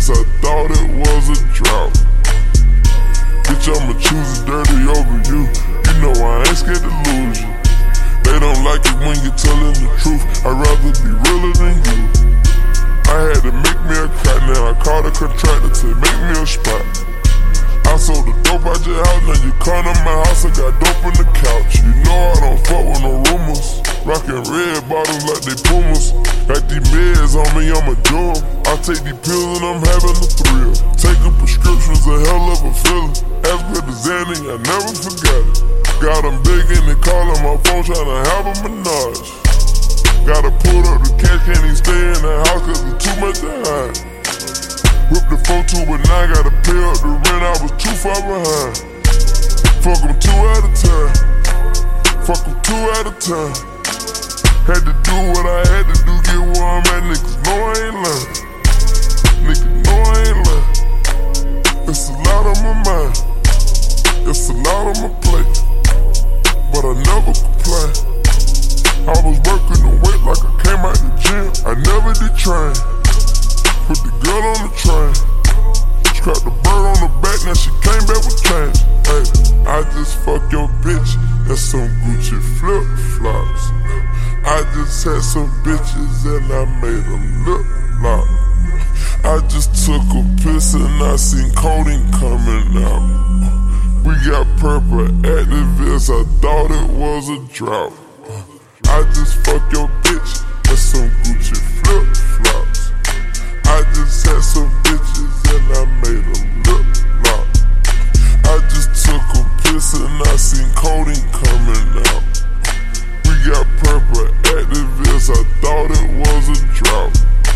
I thought it was a drought. Bitch, I'ma choose it dirty over you. You know I ain't scared to lose you. They don't like it when you're telling the truth. I'd rather be realer than you. I had to make me a cut, now I called a contractor to make me a spot. I sold the dope out your house, now you come to my house, I got dope on the couch. You know I don't fuck with no rumors. Rockin' red bottoms like they Pumas. Got these meds on me, I'm a drum. I take these pills and I'm having a thrill. Taking prescriptions, a hell of a feeling. As with the Xanny, I never forgot it. Got them begging and calling my phone, tryna have a menage. Gotta pull up the cash, can't even stay in the house cause it's too much to hide. Whip the 4-2 but now I gotta pay up the rent, I was too far behind. Fuck them 2 at a time. Fuck them 2 at a time. Had to do what I had to do, get where I'm at, niggas know I ain't lying. Niggas know I ain't lying. It's a lot on my mind. It's a lot on my plate. But I never complain. I was working the weight like I came out the gym. I never did train. Put the girl on the train. Strapped the bird on the back, now she came back with change. Hey, I just fucked your bitch and some Gucci flip-flops. I just had some bitches and I made them look like. I just took a piss and I seen codeine coming out. We got purple activists, I thought it was a drought. I just fucked your bitch and some Gucci flip-flops. I just had some bitches and I made them look like. I just took a piss and I seen codeine coming out. We got purple activists, I thought it was a drought.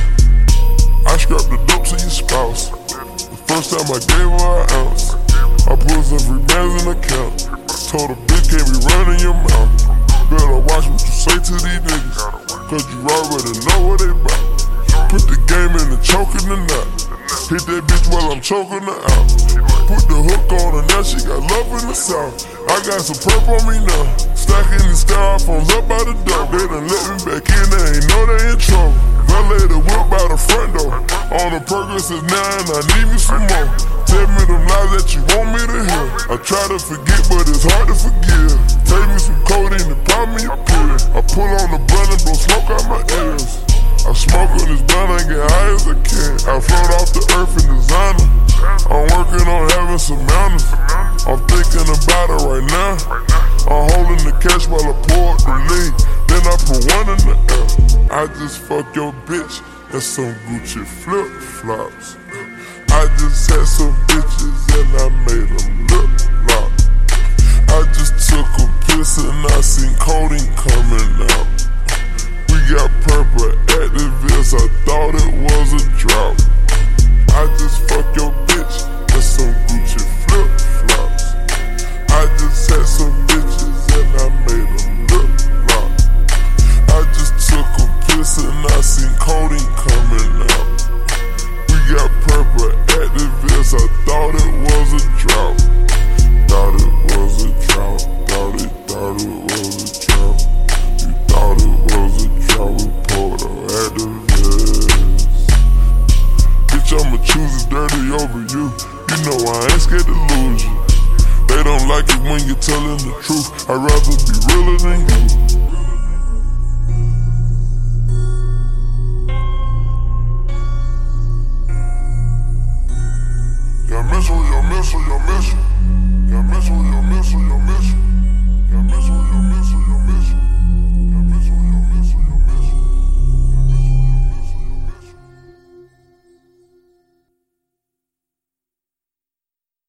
I scrapped the dope to your spouse. The first time I gave her an ounce. I put some free bands in the account. Told her bitch can't be running your mouth. Better watch what you say to these niggas, cause you already know what they bout. Put the game in the choke in the knot. Hit that bitch while I'm choking her out. Put the hook on her, now she got love in the south. I got some perp on me now. Stacking the styrofoams up by the door. They done let me back in, they ain't know they in trouble. Valet the whip by the front door. On the Perkins is now and I need me some more. Tell me them lies that you want me to hear. I try to forget but it's hard to forgive. Take me some codeine and pop me a pill. I pull on the blunt and blow smoke out my ears. I smoke on this blunt and get high as I can. I float off the earth in designer. I'm working on having some manners. I'm thinking about it right now. I'm holding the cash while I pour up the lean. Then I put one in the air. I just fucked your bitch and some Gucci flip-flops. I just had some bitches and I made them look like. I just took a piss and I seen codeine coming out. We got purple activists, I thought it was a drought. I just fucked your bitch and some Gucci flip-flops. I just had some bitches and I made them look like. I just took a piss and I seen codeine coming out. We got purple activists, I thought it was a drought. Thought it was a drought, thought it was a drought. You thought it was a drought, we poured on activists. Bitch, I'ma choose it dirty over you. You know I ain't scared to lose you. They don't like it when you're telling the truth. I'd rather be realer than you. Y'all miss